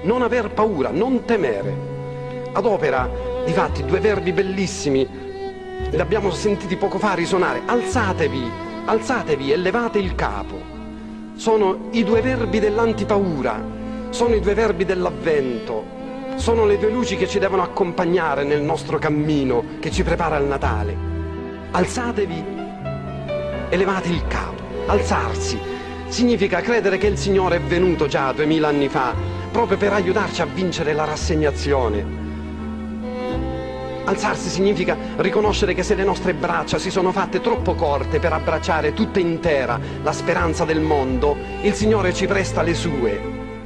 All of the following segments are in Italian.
non aver paura, non temere. Adopera, difatti, due verbi bellissimi, li abbiamo sentiti poco fa risuonare: alzatevi, alzatevi e levate il capo. Sono i due verbi dell'antipaura, sono i due verbi dell'avvento, sono le due luci che ci devono accompagnare nel nostro cammino che ci prepara al Natale. Alzatevi e levate il capo. Alzarsi significa credere che il Signore è venuto già 2000 anni fa proprio per aiutarci a vincere la rassegnazione. Alzarsi significa riconoscere che se le nostre braccia si sono fatte troppo corte per abbracciare tutta intera la speranza del mondo, il Signore ci presta le sue.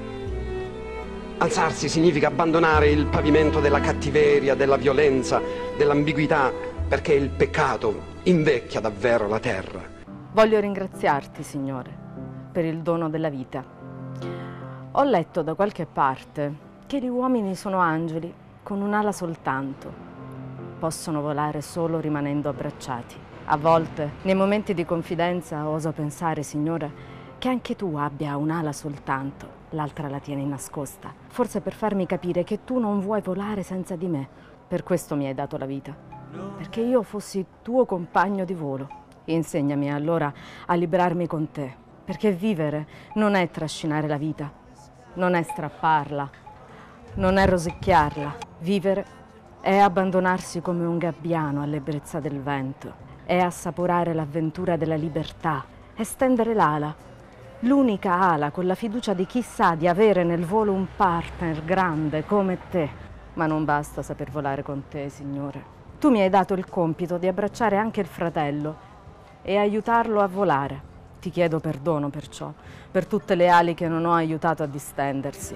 Alzarsi significa abbandonare il pavimento della cattiveria, della violenza, dell'ambiguità, perché il peccato invecchia davvero la terra. Voglio ringraziarti, Signore, per il dono della vita. Ho letto da qualche parte che gli uomini sono angeli con un'ala soltanto. Possono volare solo rimanendo abbracciati. A volte, nei momenti di confidenza, oso pensare, Signore, che anche tu abbia un'ala soltanto, l'altra la tieni nascosta, forse per farmi capire che tu non vuoi volare senza di me. Per questo mi hai dato la vita, perché io fossi tuo compagno di volo. Insegnami allora a liberarmi con te, perché vivere non è trascinare la vita, non è strapparla, non è rosicchiarla. Vivere è abbandonarsi come un gabbiano all'ebbrezza del vento, è assaporare l'avventura della libertà, è stendere l'ala, l'unica ala con la fiducia di chi sa di avere nel volo un partner grande come te. Ma non basta saper volare con te, Signore. Tu mi hai dato il compito di abbracciare anche il fratello e aiutarlo a volare. Ti chiedo perdono perciò, per tutte le ali che non ho aiutato a distendersi.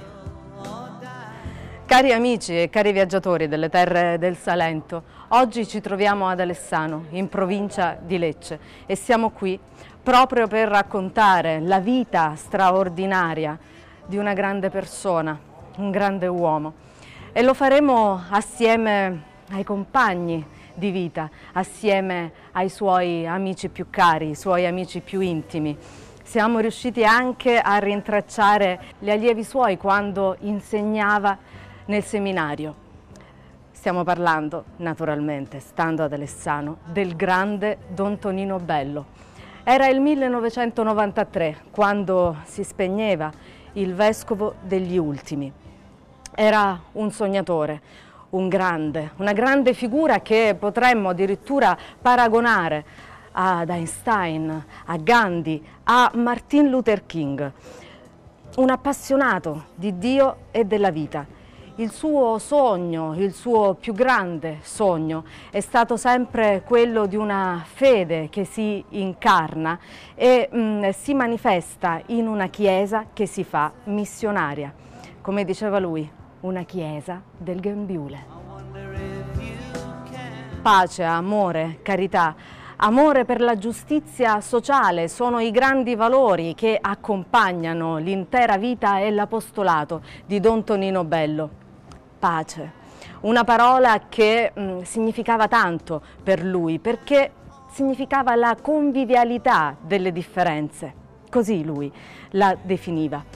Cari amici e cari viaggiatori delle terre del Salento, oggi ci troviamo ad Alessano, in provincia di Lecce, e siamo qui proprio per raccontare la vita straordinaria di una grande persona, un grande uomo. E lo faremo assieme ai compagni di vita, assieme ai suoi amici più cari, i suoi amici più intimi. Siamo riusciti anche a rintracciare gli allievi suoi quando insegnava nel seminario. Stiamo parlando, naturalmente, stando ad Alessano, del grande Don Tonino Bello. Era il 1993 quando si spegneva il vescovo degli ultimi. Era un sognatore, una grande figura che potremmo addirittura paragonare ad Einstein, a Gandhi, a Martin Luther King. Un appassionato di Dio e della vita. Il suo sogno, il suo più grande sogno è stato sempre quello di una fede che si incarna e si manifesta in una chiesa che si fa missionaria. Come diceva lui, una chiesa del grembiule. Pace, amore, carità, amore per la giustizia sociale sono i grandi valori che accompagnano l'intera vita e l'apostolato di Don Tonino Bello. Pace, una parola che significava tanto per lui, perché significava la convivialità delle differenze, così lui la definiva.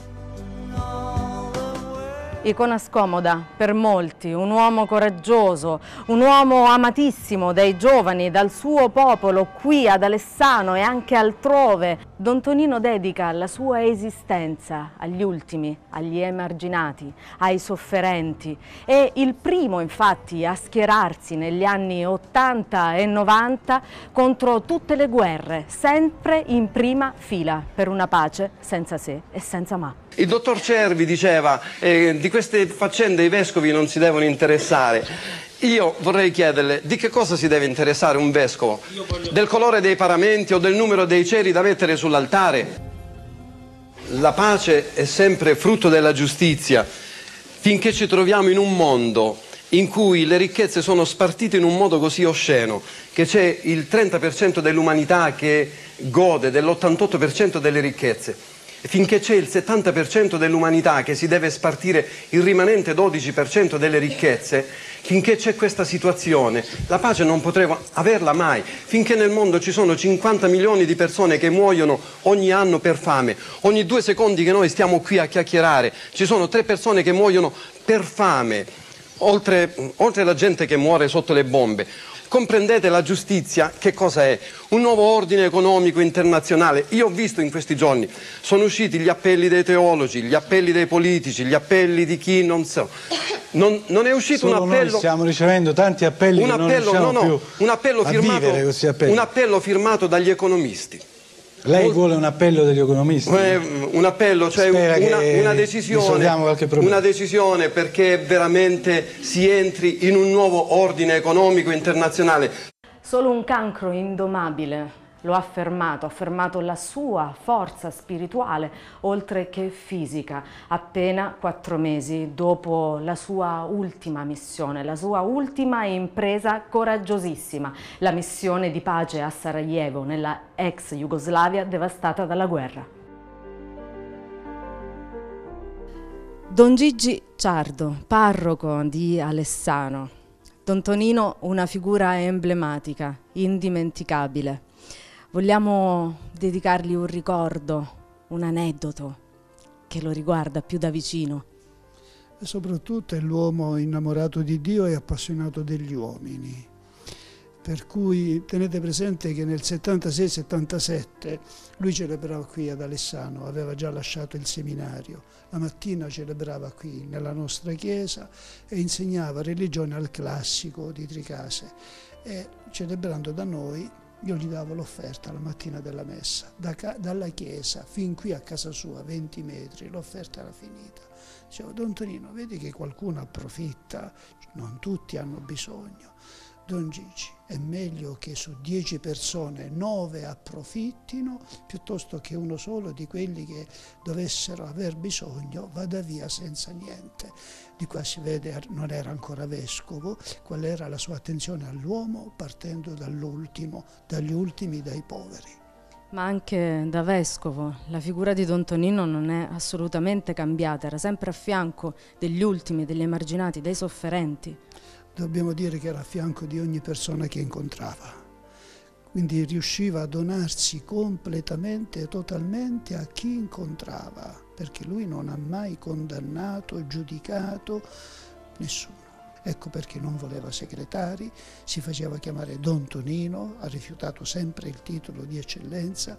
Icona scomoda per molti, un uomo coraggioso, un uomo amatissimo dai giovani, dal suo popolo qui ad Alessano e anche altrove. Don Tonino dedica la sua esistenza agli ultimi, agli emarginati, ai sofferenti. È il primo infatti a schierarsi negli anni 80 e 90 contro tutte le guerre, sempre in prima fila per una pace senza se e senza ma. Il dottor Cervi diceva di queste faccende i vescovi non si devono interessare. Io vorrei chiederle di che cosa si deve interessare un vescovo? Del colore dei paramenti o del numero dei ceri da mettere sull'altare? La pace è sempre frutto della giustizia. Finché ci troviamo in un mondo in cui le ricchezze sono spartite in un modo così osceno, che c'è il 30% dell'umanità che gode dell'88% delle ricchezze, finché c'è il 70% dell'umanità che si deve spartire il rimanente 12% delle ricchezze, finché c'è questa situazione, la pace non potremo averla mai. Finché nel mondo ci sono 50 milioni di persone che muoiono ogni anno per fame, ogni 2 secondi che noi stiamo qui a chiacchierare, ci sono 3 persone che muoiono per fame, oltre alla gente che muore sotto le bombe. Comprendete la giustizia che cosa è? Un nuovo ordine economico internazionale. Io ho visto in questi giorni, sono usciti gli appelli dei teologi, gli appelli dei politici, gli appelli di chi non so. Non è uscito solo un appello. Noi stiamo ricevendo tanti appelli un che appello, non no, più un appello a firmato, vivere questi appelli. un appello firmato dagli economisti. Lei vuole un appello degli economisti? Un appello, cioè una decisione perché veramente si entri in un nuovo ordine economico internazionale. Solo un cancro indomabile lo ha affermato la sua forza spirituale, oltre che fisica, appena 4 mesi dopo la sua ultima missione, la sua ultima impresa coraggiosissima, la missione di pace a Sarajevo, nella ex Jugoslavia devastata dalla guerra. Don Gigi Ciardo, parroco di Alessano. Don Tonino, una figura emblematica, indimenticabile. Vogliamo dedicargli un ricordo, un aneddoto che lo riguarda più da vicino. E soprattutto è l'uomo innamorato di Dio e appassionato degli uomini. Per cui tenete presente che nel 76-77 lui celebrava qui ad Alessano, aveva già lasciato il seminario. La mattina celebrava qui nella nostra chiesa e insegnava religione al classico di Tricase. E celebrando da noi io gli davo l'offerta la mattina della messa, dalla chiesa fin qui a casa sua, 20 metri, l'offerta era finita. Dicevo, Don Tonino, vedi che qualcuno approfitta, non tutti hanno bisogno. Don Gigi, è meglio che su 10 persone 9 approfittino piuttosto che uno solo di quelli che dovessero aver bisogno vada via senza niente. Di qua si vede, non era ancora vescovo, qual era la sua attenzione all'uomo partendo dall'ultimo, dagli ultimi, dai poveri. Ma anche da vescovo la figura di Don Tonino non è assolutamente cambiata, era sempre a fianco degli ultimi, degli emarginati, dei sofferenti. Dobbiamo dire che era a fianco di ogni persona che incontrava. Quindi riusciva a donarsi completamente e totalmente a chi incontrava, perché lui non ha mai condannato, giudicato nessuno. Ecco perché non voleva segretari, si faceva chiamare Don Tonino, ha rifiutato sempre il titolo di eccellenza.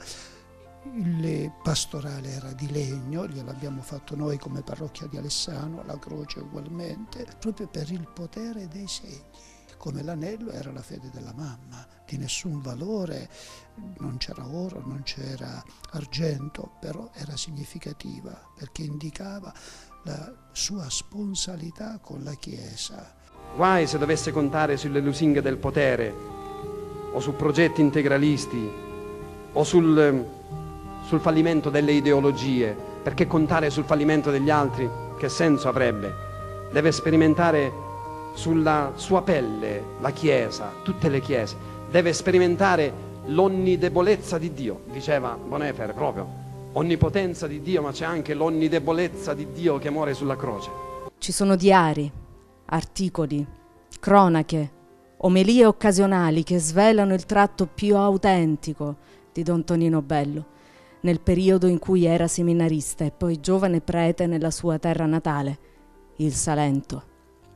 Il pastorale era di legno, gliel'abbiamo fatto noi come parrocchia di Alessano, la croce ugualmente, proprio per il potere dei segni. Come l'anello era la fede della mamma, di nessun valore, non c'era oro, non c'era argento, però era significativa perché indicava la sua sponsalità con la Chiesa. Guai se dovesse contare sulle lusinghe del potere, o su progetti integralisti, o sul fallimento delle ideologie, perché contare sul fallimento degli altri che senso avrebbe? Deve sperimentare sulla sua pelle la Chiesa, tutte le chiese, deve sperimentare l'onnidebolezza di Dio, diceva Bonhoeffer proprio, onnipotenza di Dio, ma c'è anche l'onnidebolezza di Dio che muore sulla croce. Ci sono diari, articoli, cronache, omelie occasionali che svelano il tratto più autentico di Don Tonino Bello, nel periodo in cui era seminarista e poi giovane prete nella sua terra natale, il Salento.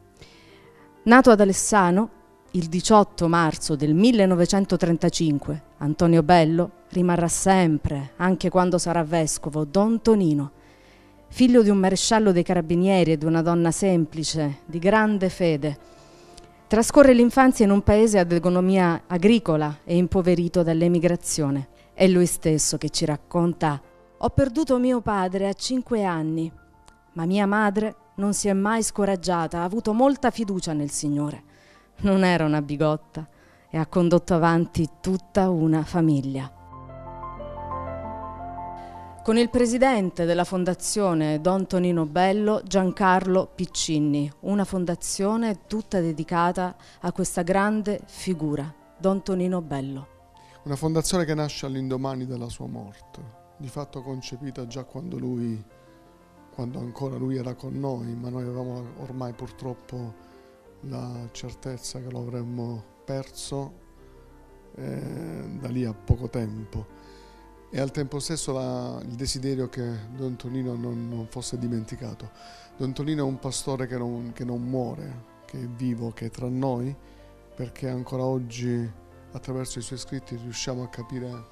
Nato ad Alessano il 18 marzo del 1935, Antonio Bello rimarrà sempre, anche quando sarà vescovo, Don Tonino, figlio di un maresciallo dei carabinieri e di una donna semplice, di grande fede. Trascorre l'infanzia in un paese ad economia agricola e impoverito dall'emigrazione. È lui stesso che ci racconta: «Ho perduto mio padre a 5 anni, ma mia madre non si è mai scoraggiata, ha avuto molta fiducia nel Signore. Non era una bigotta e ha condotto avanti tutta una famiglia». Con il presidente della fondazione Don Tonino Bello, Giancarlo Piccinni, una fondazione tutta dedicata a questa grande figura, Don Tonino Bello. Una fondazione che nasce all'indomani della sua morte, di fatto concepita già quando ancora lui era con noi, ma noi avevamo ormai purtroppo la certezza che lo avremmo perso da lì a poco tempo. E al tempo stesso il desiderio che Don Tonino non fosse dimenticato. Don Tonino è un pastore che non muore, che è vivo, che è tra noi, perché ancora oggi attraverso i suoi scritti riusciamo a capire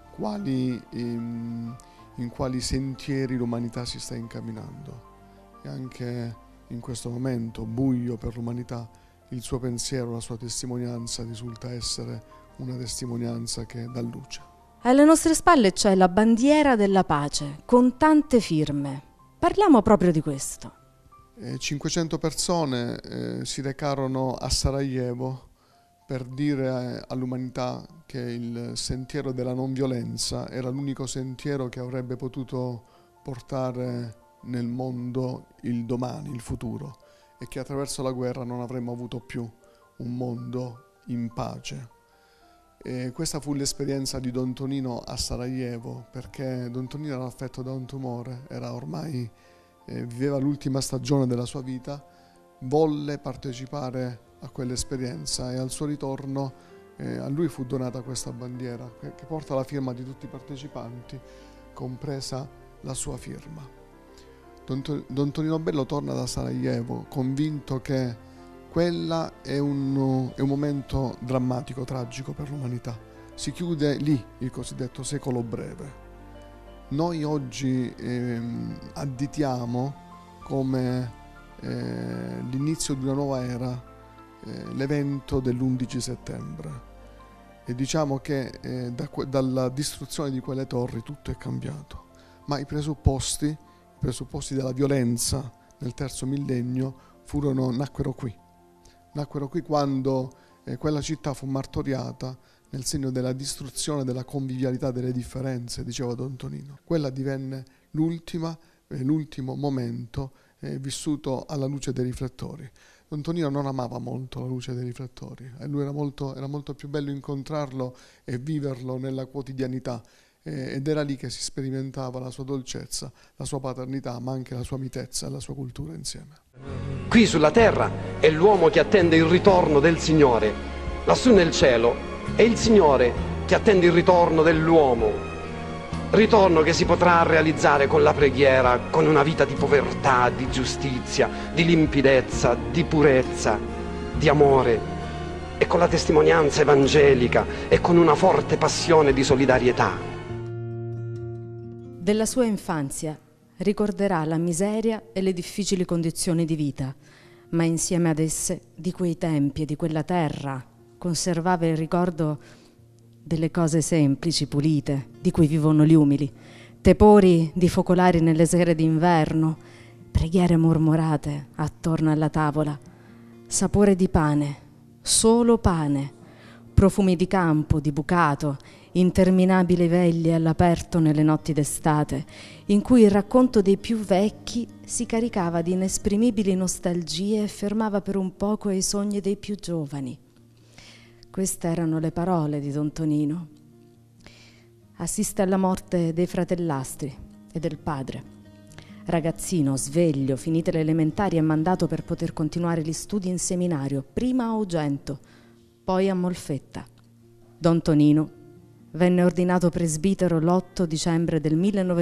in quali sentieri l'umanità si sta incamminando. E anche in questo momento buio per l'umanità, il suo pensiero, la sua testimonianza risulta essere una testimonianza che dà luce. Alle nostre spalle c'è la bandiera della pace, con tante firme. Parliamo proprio di questo. 500 persone si recarono a Sarajevo per dire all'umanità che il sentiero della non violenza era l'unico sentiero che avrebbe potuto portare nel mondo il domani, il futuro, e che attraverso la guerra non avremmo avuto più un mondo in pace. E questa fu l'esperienza di Don Tonino a Sarajevo, perché Don Tonino era affetto da un tumore, viveva l'ultima stagione della sua vita, volle partecipare a quell'esperienza e al suo ritorno a lui fu donata questa bandiera che porta la firma di tutti i partecipanti, compresa la sua firma. Don Tonino Bello torna da Sarajevo convinto che quella è un momento drammatico, tragico per l'umanità. Si chiude lì il cosiddetto secolo breve. Noi oggi additiamo come l'inizio di una nuova era l'evento dell'11 settembre e diciamo che dalla distruzione di quelle torri tutto è cambiato, ma i presupposti della violenza nel terzo millennio nacquero qui quando quella città fu martoriata nel segno della distruzione della convivialità delle differenze, diceva Don Tonino. Quella divenne l'ultimo momento vissuto alla luce dei riflettori. Don Tonino non amava molto la luce dei riflettori, a lui era molto più bello incontrarlo e viverlo nella quotidianità, ed era lì che si sperimentava la sua dolcezza, la sua paternità, ma anche la sua mitezza e la sua cultura insieme. Qui sulla terra è l'uomo che attende il ritorno del Signore, lassù nel cielo è il Signore che attende il ritorno dell'uomo, ritorno che si potrà realizzare con la preghiera, con una vita di povertà, di giustizia, di limpidezza, di purezza, di amore e con la testimonianza evangelica e con una forte passione di solidarietà. Della sua infanzia ricorderà la miseria e le difficili condizioni di vita, ma insieme ad esse di quei tempi e di quella terra conservava il ricordo delle cose semplici, pulite, di cui vivono gli umili, tepori di focolari nelle sere d'inverno, preghiere mormorate attorno alla tavola, sapore di pane, solo pane, profumi di campo, di bucato, interminabili veglie all'aperto nelle notti d'estate, in cui il racconto dei più vecchi si caricava di inesprimibili nostalgie e fermava per un poco i sogni dei più giovani. Queste erano le parole di Don Tonino. Assiste alla morte dei fratellastri e del padre. Ragazzino, sveglio, finite le elementari è mandato per poter continuare gli studi in seminario, prima a Ugento, poi a Molfetta. Don Tonino venne ordinato presbitero l'8 dicembre del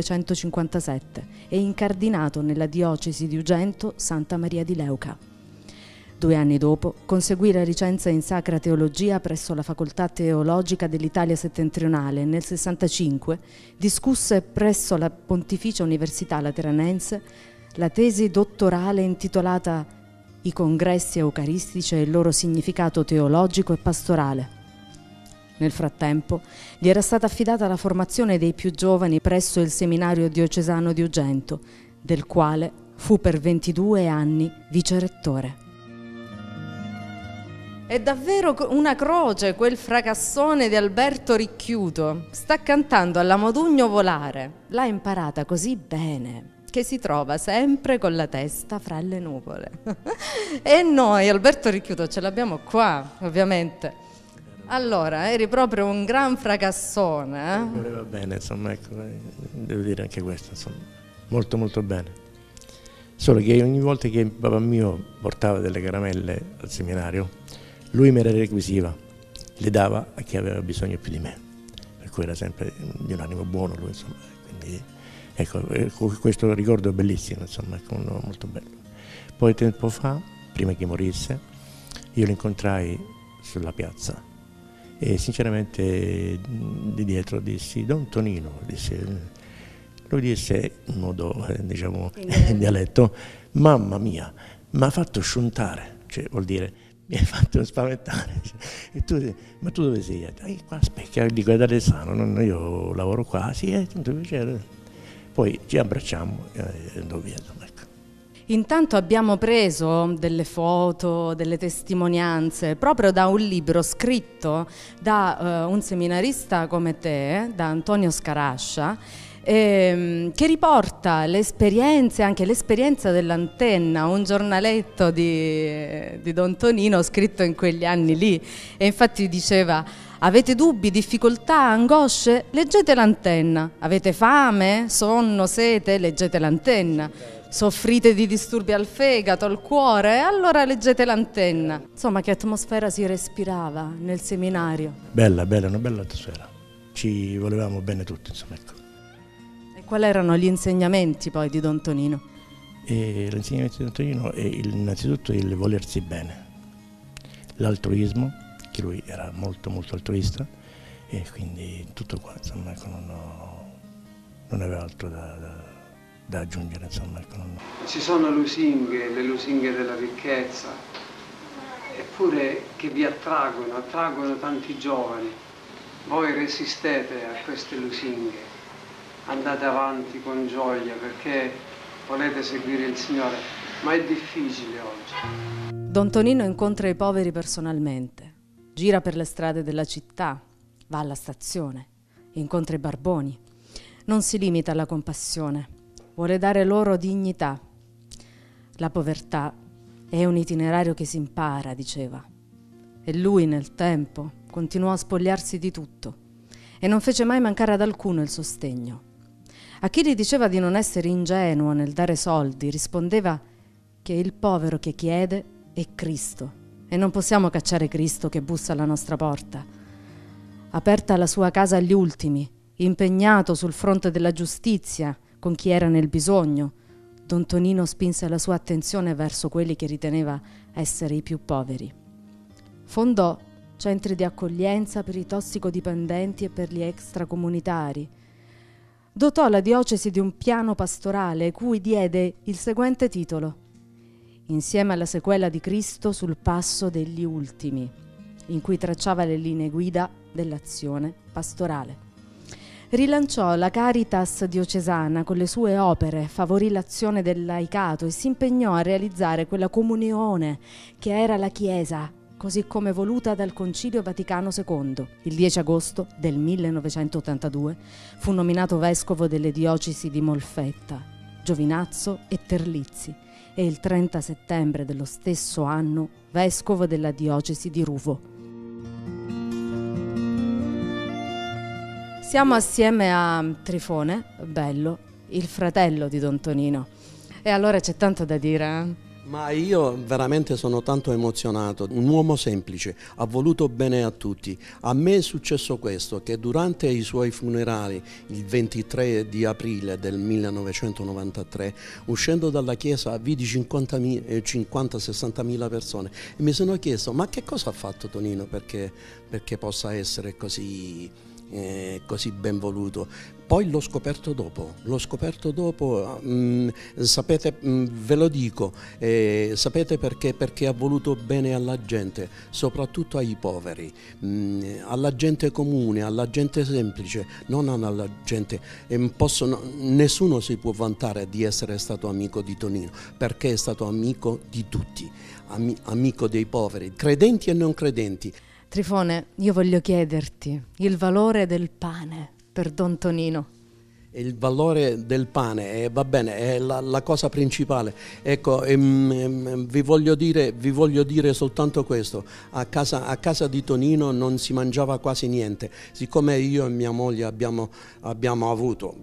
1957 e incardinato nella diocesi di Ugento Santa Maria di Leuca. 2 anni dopo conseguì la licenza in Sacra Teologia presso la Facoltà Teologica dell'Italia Settentrionale e nel 65 discusse presso la Pontificia Università Lateranense la tesi dottorale intitolata I congressi eucaristici e il loro significato teologico e pastorale. Nel frattempo gli era stata affidata la formazione dei più giovani presso il seminario diocesano di Ugento, del quale fu per 22 anni vicerettore. È davvero una croce quel fracassone di Alberto Ricchiuto. Sta cantando alla Modugno Volare. L'ha imparata così bene che si trova sempre con la testa fra le nuvole. E noi Alberto Ricchiuto ce l'abbiamo qua, ovviamente. Allora, eri proprio un gran fracassone, eh? Voleva bene, insomma, ecco, devo dire anche questo, insomma, molto molto bene. Solo che ogni volta che papà mio portava delle caramelle al seminario, lui me le requisiva, le dava a chi aveva bisogno più di me, per cui era sempre di un animo buono lui, insomma, quindi ecco, questo ricordo è bellissimo, insomma, ecco, molto bello. Poi tempo fa, prima che morisse, io lo incontrai sulla piazza e sinceramente di dietro dissi: Don Tonino, lui disse in modo diciamo in dialetto: mamma mia, mi ha fatto sciuntare, cioè vuol dire mi hai fatto spaventare. E ma tu dove sei? Qua a Specchia, dico ad Alessano, io lavoro qua, sì, è tanto piacere. Poi ci abbracciamo e andò via. Ecco. Intanto abbiamo preso delle foto, delle testimonianze proprio da un libro scritto da un seminarista come te, da Antonio Scarascia, che riporta le esperienze, anche l'esperienza dell'Antenna, un giornaletto di Don Tonino scritto in quegli anni lì, e infatti diceva: avete dubbi, difficoltà, angosce? Leggete l'Antenna. Avete fame, sonno, sete? Leggete l'Antenna. Soffrite di disturbi al fegato, al cuore? Allora leggete l'Antenna. Insomma, che atmosfera si respirava nel seminario. Bella, bella, una bella atmosfera. Ci volevamo bene tutti, insomma, ecco. Quali erano gli insegnamenti poi di Don Tonino? L'insegnamento di Don Tonino è innanzitutto il volersi bene, l'altruismo, che lui era molto molto altruista, e quindi tutto qua, insomma, ecco, non aveva altro da aggiungere, insomma, ecco, Ci sono lusinghe, le lusinghe della ricchezza, eppure che vi attraggono tanti giovani. Voi resistete a queste lusinghe. Andate avanti con gioia perché volete seguire il Signore, ma è difficile oggi. Don Tonino incontra i poveri personalmente, gira per le strade della città, va alla stazione, incontra i barboni. Non si limita alla compassione, vuole dare loro dignità. La povertà è un itinerario che si impara, diceva. E lui nel tempo continuò a spogliarsi di tutto e non fece mai mancare ad alcuno il sostegno. A chi gli diceva di non essere ingenuo nel dare soldi, rispondeva che il povero che chiede è Cristo e non possiamo cacciare Cristo che bussa alla nostra porta. Aperta la sua casa agli ultimi, impegnato sul fronte della giustizia con chi era nel bisogno, Don Tonino spinse la sua attenzione verso quelli che riteneva essere i più poveri. Fondò centri di accoglienza per i tossicodipendenti e per gli extracomunitari. Dotò la diocesi di un piano pastorale cui diede il seguente titolo: Insieme alla sequela di Cristo sul passo degli ultimi, in cui tracciava le linee guida dell'azione pastorale. Rilanciò la Caritas diocesana con le sue opere, favorì l'azione del laicato e si impegnò a realizzare quella comunione che era la Chiesa, così come voluta dal Concilio Vaticano II. Il 10 agosto del 1982 fu nominato vescovo delle diocesi di Molfetta, Giovinazzo e Terlizzi e il 30 settembre dello stesso anno vescovo della diocesi di Ruvo. Siamo assieme a Trifone Bello, il fratello di Don Tonino, e allora c'è tanto da dire, eh? Ma io veramente sono tanto emozionato. Un uomo semplice, ha voluto bene a tutti. A me è successo questo, che durante i suoi funerali, il 23 di aprile del 1993, uscendo dalla chiesa vidi 50-60 mila persone e mi sono chiesto: ma che cosa ha fatto Tonino perché possa essere così ben voluto? Poi l'ho scoperto dopo, sapete, ve lo dico, sapete perché? Perché ha voluto bene alla gente, soprattutto ai poveri, alla gente comune, alla gente semplice, non alla gente, nessuno si può vantare di essere stato amico di Tonino, perché è stato amico di tutti, amico dei poveri, credenti e non credenti. Trifone, io voglio chiederti il valore del pane per Don Tonino. il valore del pane, va bene, è la cosa principale. Ecco, vi voglio dire soltanto questo: a casa di Tonino non si mangiava quasi niente, siccome io e mia moglie abbiamo avuto,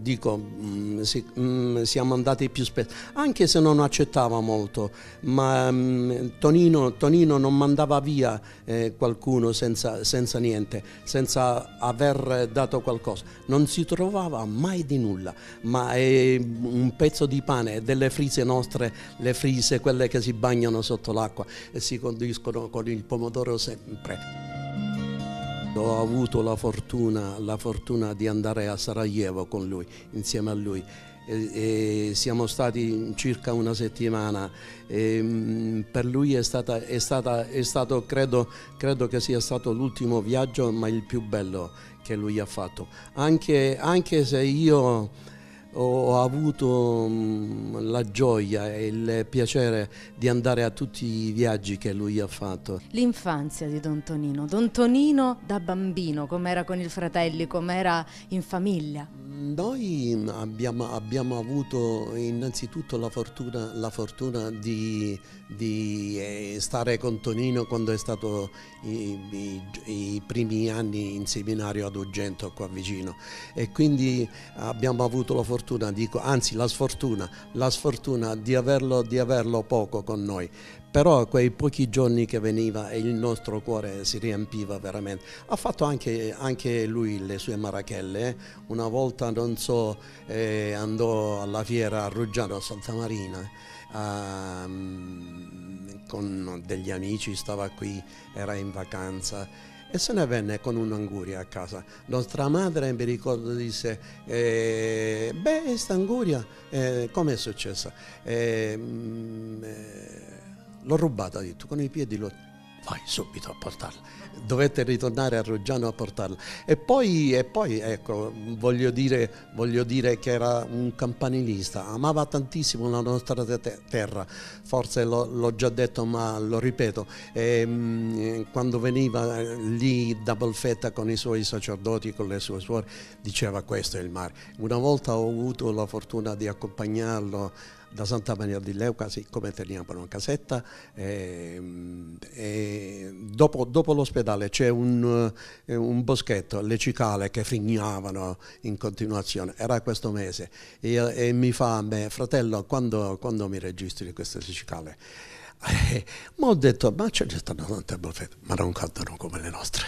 siamo andati più spesso, anche se non accettava molto, ma Tonino non mandava via qualcuno senza niente, senza aver dato qualcosa, non si trovava mai di nulla, ma è un pezzo di pane, delle frise nostre, le frise, quelle che si bagnano sotto l'acqua e si condiscono con il pomodoro sempre. Ho avuto la fortuna di andare a Sarajevo con lui, insieme a lui. E siamo stati circa una settimana. Per lui è stato credo che sia stato l'ultimo viaggio, ma il più bello che lui ha fatto, anche se io ho avuto la gioia e il piacere di andare a tutti i viaggi che lui ha fatto. L'infanzia di Don Tonino da bambino, com'era con i fratelli, com'era in famiglia? Noi abbiamo avuto innanzitutto la fortuna di stare con Tonino quando è stato i primi anni in seminario ad Ugento, qua vicino, e quindi abbiamo avuto la fortuna, la sfortuna di averlo poco con noi. Però quei pochi giorni che veniva e il nostro cuore si riempiva veramente. Ha fatto anche lui le sue marachelle. Una volta, non so, andò alla fiera a Ruggiano, a Santa Marina, con degli amici, stava qui, era in vacanza e se ne venne con un'anguria a casa. Nostra madre, mi ricordo, disse sta anguria come è successa? L'ho rubata, ha detto, con i piedi vai subito a portarla. Dovette ritornare a Ruggiano a portarla. E poi ecco, voglio dire che era un campanilista, amava tantissimo la nostra terra, forse l'ho già detto ma lo ripeto, quando veniva lì da Molfetta con i suoi sacerdoti, con le sue suore, diceva questo è il mare. Una volta ho avuto la fortuna di accompagnarlo da Santa Maria di Leuca, siccome teniamo una casetta, dopo l'ospedale c'è un boschetto, le cicale che frignavano in continuazione, era questo mese, e mi fa a me: fratello, quando mi registri queste cicale? Ma ho detto, ma ce ne stanno tante boffette, ma non cantano come le nostre.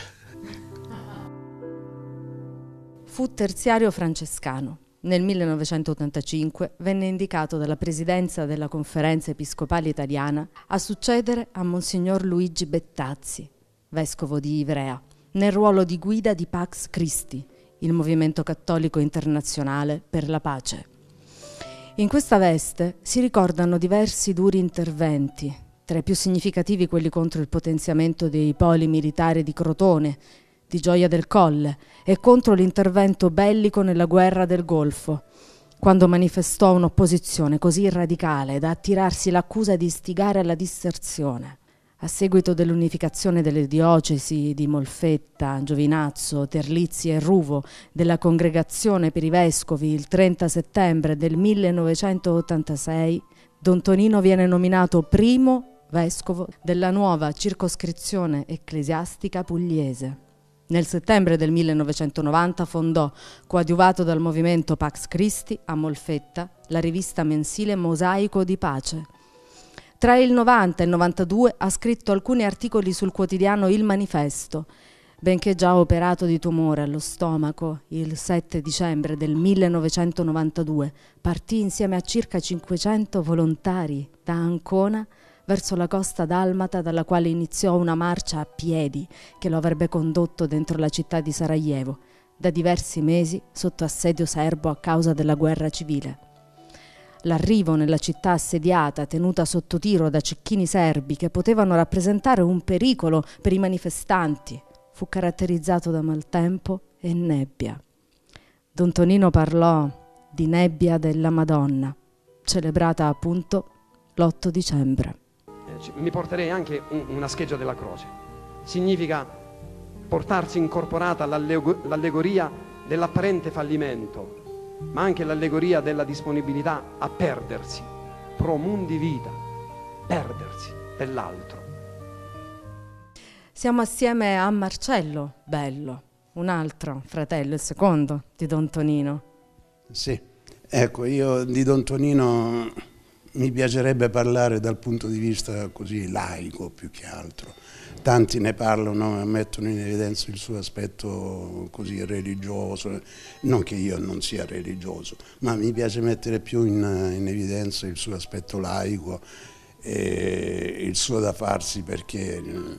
Fu terziario francescano. Nel 1985 venne indicato dalla Presidenza della Conferenza Episcopale Italiana a succedere a Monsignor Luigi Bettazzi, vescovo di Ivrea, nel ruolo di guida di Pax Christi, il movimento cattolico internazionale per la pace. In questa veste si ricordano diversi duri interventi, tra i più significativi quelli contro il potenziamento dei poli militari di Crotone, di Gioia del Colle e contro l'intervento bellico nella guerra del Golfo, quando manifestò un'opposizione così radicale da attirarsi l'accusa di istigare alla disserzione. A seguito dell'unificazione delle diocesi di Molfetta, Giovinazzo, Terlizzi e Ruvo della Congregazione per i Vescovi il 30 settembre del 1986, Don Tonino viene nominato primo vescovo della nuova circoscrizione ecclesiastica pugliese. Nel settembre del 1990 fondò, coadiuvato dal movimento Pax Christi, a Molfetta, la rivista mensile Mosaico di Pace. Tra il 90 e il 92 ha scritto alcuni articoli sul quotidiano Il Manifesto, benché già operato di tumore allo stomaco. Il 7 dicembre del 1992 partì insieme a circa 500 volontari da Ancona verso la costa dalmata, dalla quale iniziò una marcia a piedi che lo avrebbe condotto dentro la città di Sarajevo, da diversi mesi sotto assedio serbo a causa della guerra civile. L'arrivo nella città assediata, tenuta sotto tiro da cecchini serbi che potevano rappresentare un pericolo per i manifestanti, fu caratterizzato da maltempo e nebbia. Don Tonino parlò di nebbia della Madonna, celebrata appunto l'8 dicembre. Mi porterei anche una scheggia della croce. Significa portarsi incorporata l'allegoria dell'apparente fallimento ma anche l'allegoria della disponibilità a perdersi, pro mundi vita, perdersi per l'altro. Siamo assieme a Marcello Bello, un altro fratello, il secondo di Don Tonino. Sì, ecco, io di Don Tonino mi piacerebbe parlare dal punto di vista così laico più che altro. Tanti ne parlano, mettono in evidenza il suo aspetto così religioso, non che io non sia religioso, ma mi piace mettere più in evidenza il suo aspetto laico e il suo da farsi perché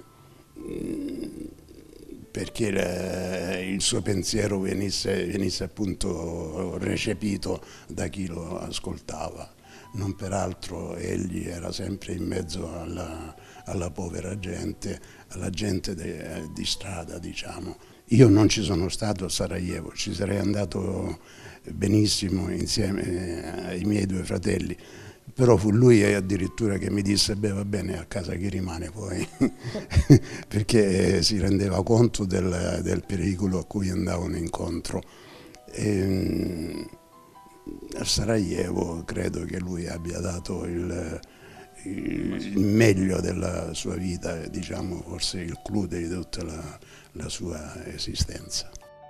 il suo pensiero venisse appunto recepito da chi lo ascoltava. Non peraltro egli era sempre in mezzo alla povera gente, alla gente di strada, diciamo. Io non ci sono stato a Sarajevo, ci sarei andato benissimo insieme ai miei due fratelli, però fu lui addirittura che mi disse: beh, va bene, a casa chi rimane poi, perché si rendeva conto del pericolo a cui andavano incontro. A Sarajevo credo che lui abbia dato il meglio della sua vita, diciamo forse il clou di tutta la sua esistenza.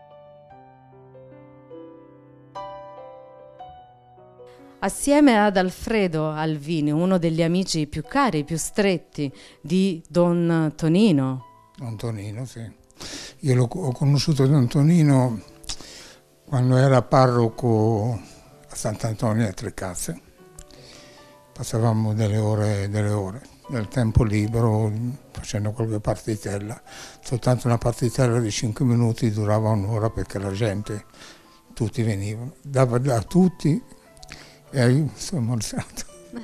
Assieme ad Alfredo Alvini, uno degli amici più cari, più stretti di Don Tonino. Don Tonino, sì. Io ho conosciuto Don Tonino quando era parroco a Sant'Antonio a Trecazze. Passavamo delle ore, del tempo libero facendo qualche partitella. Soltanto una partitella di 5 minuti durava un'ora perché la gente, tutti venivano, dava a tutti e io sono alzato.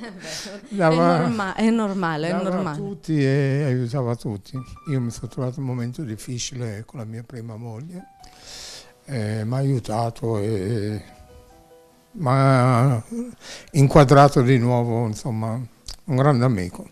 È normale. A tutti e aiutava tutti. Io mi sono trovato un momento difficile con la mia prima moglie, mi ha aiutato e mi ha inquadrato di nuovo, insomma, un grande amico.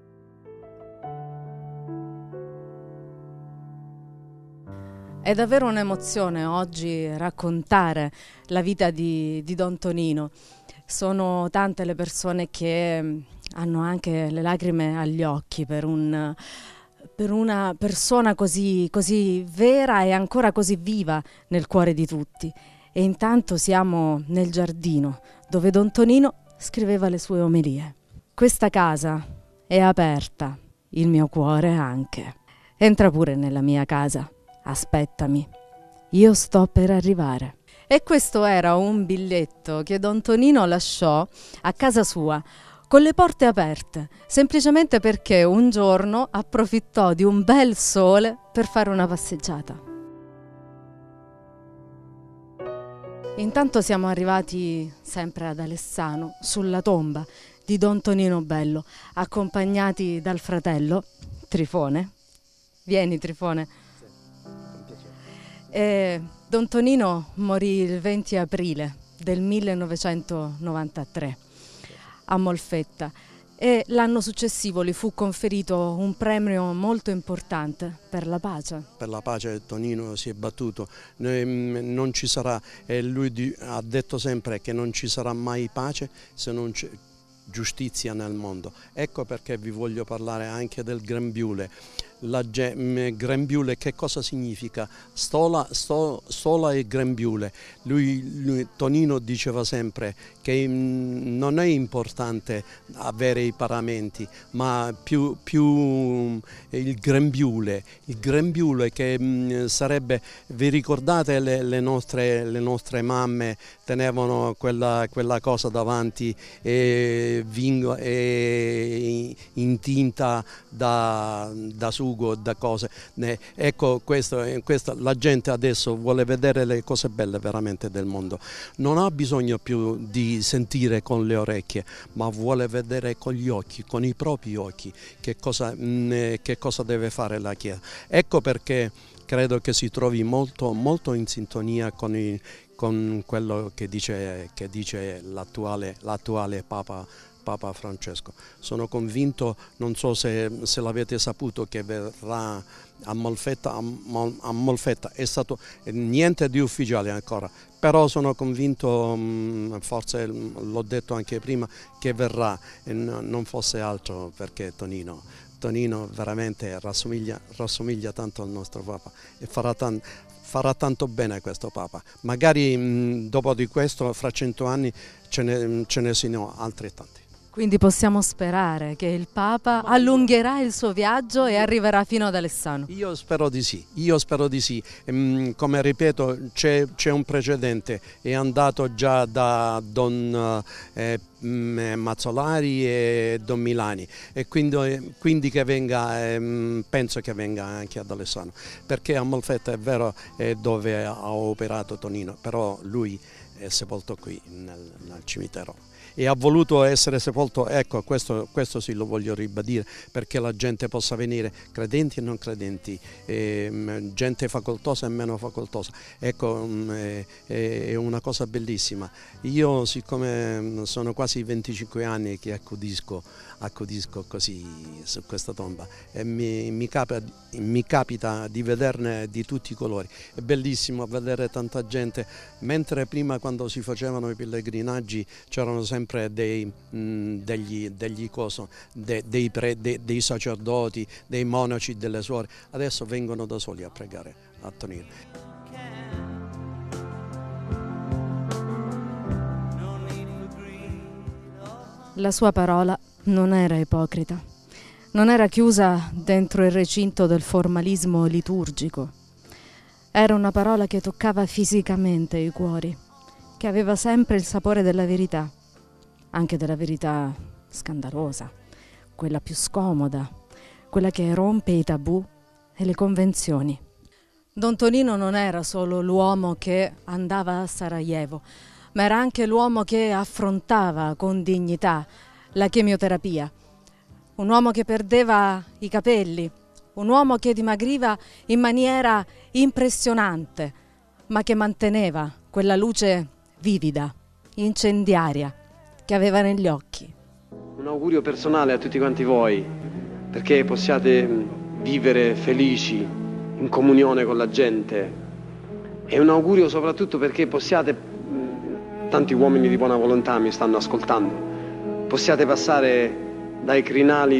È davvero un'emozione oggi raccontare la vita di Don Tonino. Sono tante le persone che hanno anche le lacrime agli occhi per una persona così vera e ancora così viva nel cuore di tutti. E intanto siamo nel giardino dove Don Tonino scriveva le sue omelie. Questa casa è aperta, il mio cuore anche. Entra pure nella mia casa, aspettami, io sto per arrivare. E questo era un biglietto che Don Tonino lasciò a casa sua, con le porte aperte, semplicemente perché un giorno approfittò di un bel sole per fare una passeggiata. Intanto siamo arrivati sempre ad Alessano, sulla tomba di Don Tonino Bello, accompagnati dal fratello Trifone. Vieni, Trifone. Don Tonino morì il 20 aprile del 1993 a Molfetta e l'anno successivo gli fu conferito un premio molto importante per la pace. Per la pace Tonino si è battuto, non ci sarà, e lui ha detto sempre che non ci sarà mai pace se non c'è giustizia nel mondo. Ecco perché vi voglio parlare anche del grembiule. Grembiule che cosa significa? Stola e grembiule. Tonino diceva sempre che non è importante avere i paramenti, ma più il grembiule che sarebbe, vi ricordate le nostre mamme tenevano quella cosa davanti intinta da sugo, da cose. Ecco, questo, la gente adesso vuole vedere le cose belle veramente del mondo. Non ha bisogno più di sentire con le orecchie, ma vuole vedere con gli occhi, con i propri occhi, che cosa deve fare la Chiesa. Ecco perché credo che si trovi molto in sintonia con quello che dice l'attuale Papa Papa Francesco. Sono convinto, non so se l'avete saputo, che verrà a Molfetta, è stato niente di ufficiale ancora, però sono convinto, forse l'ho detto anche prima, che verrà, e non fosse altro perché Tonino veramente rassomiglia tanto al nostro Papa e farà tanto bene questo Papa. Magari dopo di questo, fra 100 anni, ce ne siano altrettanti. Quindi possiamo sperare che il Papa allungherà il suo viaggio e arriverà fino ad Alessano? Io spero di sì. Come ripeto, c'è un precedente, è andato già da Don Mazzolari e Don Milani, e quindi che venga, penso che venga anche ad Alessano, perché a Molfetta è vero è dove ha operato Tonino, però lui è sepolto qui nel cimitero. E ha voluto essere sepolto, ecco, questo sì lo voglio ribadire, perché la gente possa venire, credenti e non credenti, gente facoltosa e meno facoltosa. Ecco, è una cosa bellissima. Io, siccome sono quasi 25 anni che accudisco così su questa tomba, e mi capita di vederne di tutti i colori. È bellissimo vedere tanta gente, mentre prima, quando si facevano i pellegrinaggi, c'erano sempre dei sacerdoti, dei monaci, delle suore. Adesso vengono da soli a pregare a Tonino. La sua parola non era ipocrita, non era chiusa dentro il recinto del formalismo liturgico. Era una parola che toccava fisicamente i cuori, che aveva sempre il sapore della verità, anche della verità scandalosa, quella più scomoda, quella che rompe i tabù e le convenzioni. Don Tonino non era solo l'uomo che andava a Sarajevo, ma era anche l'uomo che affrontava con dignità la chemioterapia, un uomo che perdeva i capelli, un uomo che dimagriva in maniera impressionante, ma che manteneva quella luce vivida, incendiaria, che aveva negli occhi. Un augurio personale a tutti quanti voi, perché possiate vivere felici, in comunione con la gente, e un augurio soprattutto perché possiate, tanti uomini di buona volontà mi stanno ascoltando, possiate passare dai crinali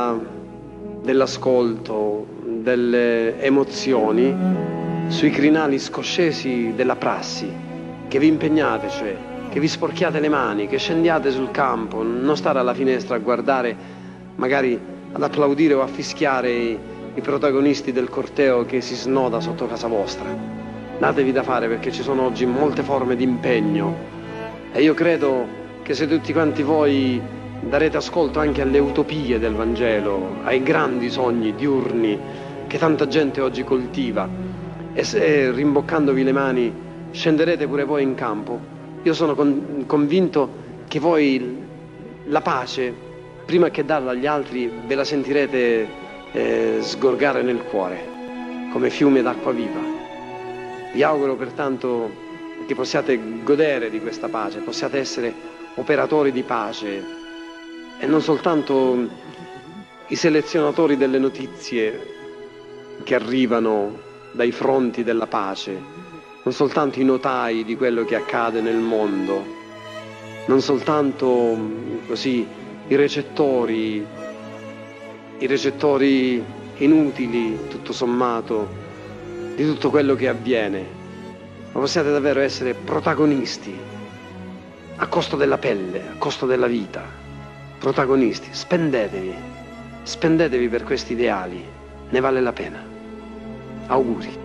dell'ascolto, delle emozioni, sui crinali scoscesi della prassi, che vi impegnate, cioè che vi sporchiate le mani, che scendiate sul campo, non stare alla finestra a guardare, magari ad applaudire o a fischiare i protagonisti del corteo che si snoda sotto casa vostra. Datevi da fare, perché ci sono oggi molte forme di impegno, e io credo che se tutti quanti voi darete ascolto anche alle utopie del Vangelo, ai grandi sogni diurni che tanta gente oggi coltiva, e se rimboccandovi le mani scenderete pure voi in campo, io sono convinto che voi la pace, prima che darla agli altri, ve la sentirete sgorgare nel cuore come fiume d'acqua viva. Vi auguro pertanto che possiate godere di questa pace, possiate essere operatori di pace e non soltanto i selezionatori delle notizie che arrivano dai fronti della pace, non soltanto i notai di quello che accade nel mondo, non soltanto così i recettori inutili, tutto sommato, di tutto quello che avviene, ma possiate davvero essere protagonisti a costo della pelle, a costo della vita. Protagonisti, spendetevi per questi ideali, ne vale la pena. Auguri.